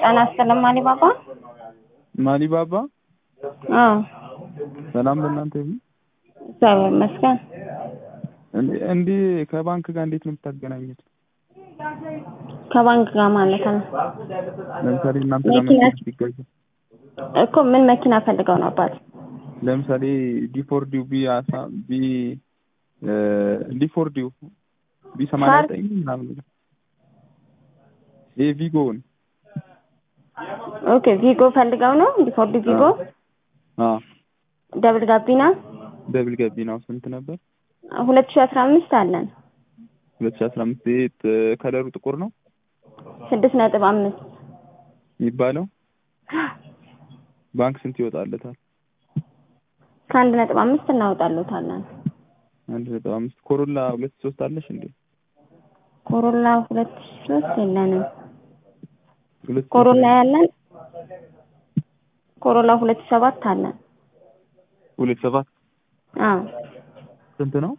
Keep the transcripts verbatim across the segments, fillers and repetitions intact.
ጣና ሰላም ማሊባባ ማሊባባ አዎ ሰላም ለእናንተ ይሁን። እግዚአብሔር ይመስገን። እንዴ እንዴ ከባንክ ጋር እንዴት ነው የምታገናኙት? ከባንክ ጋር ማለት ነው። ለምሳሌ እናንተ ጋር መኪና ሲገዛ እኮ ምን መኪና ፈልገው ነው አባት? ለምሳሌ ዲፎርዲው ቢ አሳ ቢ ዲፎርዲው ቢ ሰማንያ ዘጠኝ ምናምን ነው የቪጎን ኦኬ ቪጎ ፈልገው ነው ዲፎርዲ ቪጎ አዎ ደብል ጋቢና ደብል ጋቢናው ስንት ነበር? ሁለት ሺህ አስራ አምስት አለን። ሁለት ሺህ አስራ አምስት ከለሩ ጥቁር ነው ስድስት ነጥብ አምስት የሚባለው ባንክ ስንት ይወጣለታል? ከአንድ ነጥብ አምስት እናወጣለታለን። አንድ ነጥብ አምስት ኮሮላ ሁለት ሶስት አለሽ እንዴ? ኮሮላ ሁለት ሶስት የለንም። ኮሮላ ያለን ኮሮላ ሁለት ሰባት አለን። ሁለት ሰባት አዎ ስንት ነው?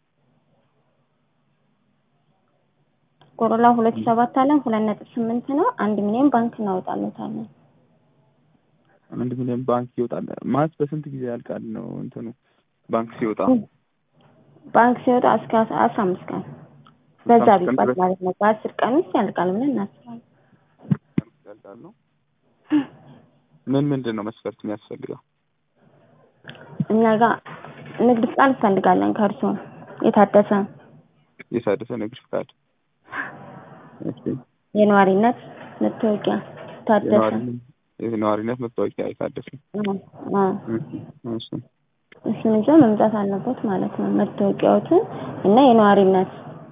ኮሮላ ሁለት ሰባት አለን ሁለት ነጥብ ስምንት ነው። አንድ ሚሊዮን ባንክ እናወጣለታለን። አንድ ሚሊዮን ባንክ ይወጣል ማለት በስንት ጊዜ ያልቃል ነው እንትኑ ባንክ ሲወጣ? ባንክ ሲወጣ እስከ አስራ አምስት ቀን በዛ ቢባል ማለት ነው። በአስር ቀን ውስጥ ያልቃል ብለን እናስባለን። ያልቃል ነው። ምን ምንድን ነው መስፈርት የሚያስፈልገው? እኛ ጋር ንግድ ፍቃድ እንፈልጋለን ከእርሶ የታደሰ የታደሰ ንግድ ፍቃድ። እሺ የነዋሪነት መታወቂያ ታደሰ የነዋሪነት መታወቂያ የታደሰ አዎ እሺ እሱን ይዞ መምጣት አለበት ማለት ነው። መታወቂያዎትን እና የነዋሪነት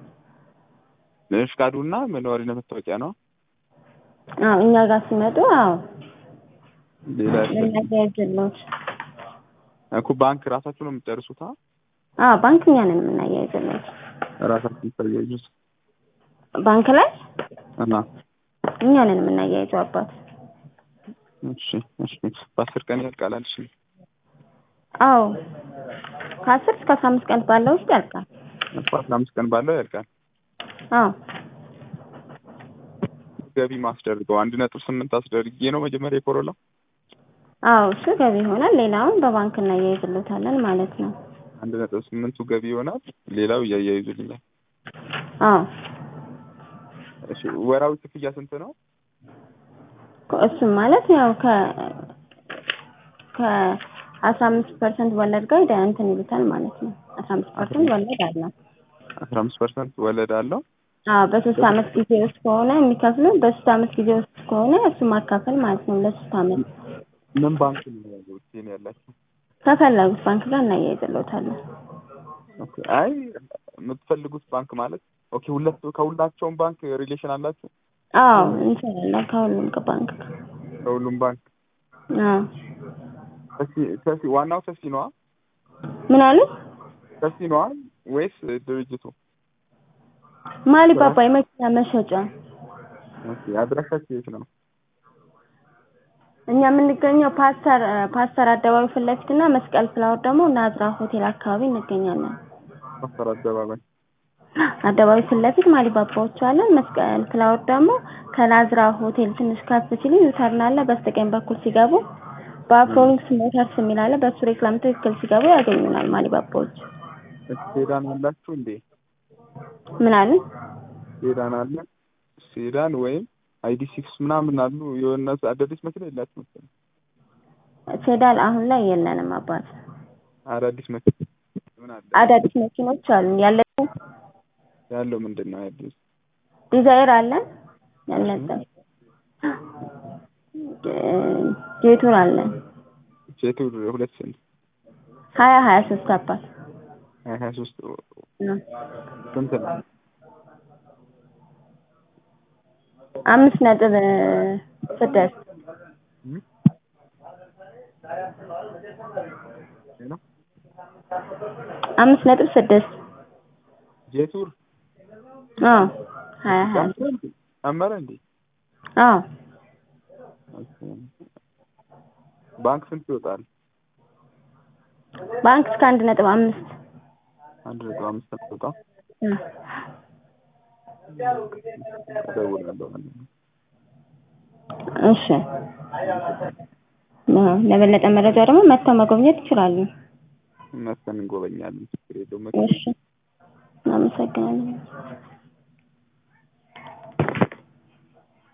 ፍቃዱና የነዋሪነት መታወቂያ ነው። አዎ እኛ ጋር ሲመጡ አዎ ሌላ ለማያያዝሎት እኮ ባንክ ራሳችሁ ነው የምትጨርሱት? አዎ ባንክ እኛ ነን የምናያይዝሎት። ራሳችሁ ታያይዙት ባንክ ላይ እና እኛ ነን የምናያይዘው አባት። እሺ እሺ በአስር ቀን ያልቃል አልሽ? አዎ ከአስር እስከ አስራ አምስት ቀን ባለው ውስጥ ያልቃል። አስራ አምስት ቀን ባለው ያልቃል። አዎ ገቢ ማስደርገው አንድ ነጥብ ስምንት አስደርጌ ነው መጀመሪያ የኮሮላ? አዎ እሱ ገቢ ይሆናል። ሌላውን በባንክ እናያይዝሎታለን ማለት ነው። አንድ ነጥብ ስምንቱ ገቢ ይሆናል። ሌላው ያያይዙልኛል። አዎ እሺ ወራዊ ክፍያ ስንት ነው? እሱም ማለት ያው ከ ከ አስራ አምስት ፐርሰንት ወለድ ጋር እንትን ይሉታል ማለት ነው። አስራ አምስት ፐርሰንት ወለድ አለው። አስራ አምስት ፐርሰንት ወለድ አለው? አዎ በሶስት አመት ጊዜ ውስጥ ከሆነ የሚከፍሉ በሶስት አመት ጊዜ ውስጥ ከሆነ እሱ ማካፈል ማለት ነው ለሶስት አመት። ምን ባንክ ነው ያለው? እኔ ያላችሁ ከፈለጉት ባንክ ጋር እናያይዝሎታለን። ኦኬ አይ የምትፈልጉት ባንክ ማለት ኦኬ ሁለት ከሁላቸውም ባንክ ሪሌሽን አላችሁ? አዎ እንሰራለን ከሁሉም ባንክ ከሁሉም ባንክ። አዎ እሺ ተሲ ዋናው ተሲ ነው? ምን አሉ? ተሲ ነው ወይስ ድርጅቱ? ማሊባባ የመኪና መሸጫ። ኦኬ አድራሻችሁ የት ነው? እኛ የምንገኘው ፓስተር ፓስተር አደባባይ ፊት ለፊትና መስቀል ፍላወር ደግሞ ናዝራ ሆቴል አካባቢ እንገኛለን። ፓስተር አደባባይ አደባባይ ፊት ለፊት ማሊባባዎች አለን። መስቀል ፍላወር ደግሞ ከናዝራ ሆቴል ትንሽ ከፍ ሲሉ ዩተርን አለ። በስተቀኝ በኩል ሲገቡ በአፍሮኒክስ ሞተርስ የሚል አለ። በሱ ሬክላም ትክክል ሲገቡ ያገኙናል ማሊባባዎች። ሴዳን አላችሁ እንዴ? ምን አሉ? ሴዳን አለ። ሴዳን ወይም አይዲ ሲክስ ምናምን አሉ። የሆነ አዳዲስ መኪና የላችሁ መሰለኝ። ሴዳን አሁን ላይ የለንም አባት። አዳዲስ መኪና ምን አለ? አዳዲስ መኪኖች አሉ። ያለው ያለው ምንድነው? አዲስ ዲዛይር አለን ያለጠ ጄቱር አለን። ጄቱር ሁለት ስንት? ሀያ ሀያ ሶስት አባት ሀያ ሀያ ሶስት ስንት ነው? አምስት ነጥብ ስድስት አምስት ነጥብ ስድስት ጄቱር አዎ ሀያ ሀያ አመረ እንዴ? አዎ ባንክ ስንት ይወጣል? ባንክ እስከ አንድ ነጥብ አምስት አንድ ነጥብ አምስት ይወጣል። እደውላለሁ። እሺ ለበለጠ መረጃ ደግሞ መጥተው መጎብኘት ይችላሉ። መተን እንጎበኛለን። ችግር የለውም። እሺ እናመሰግናለን።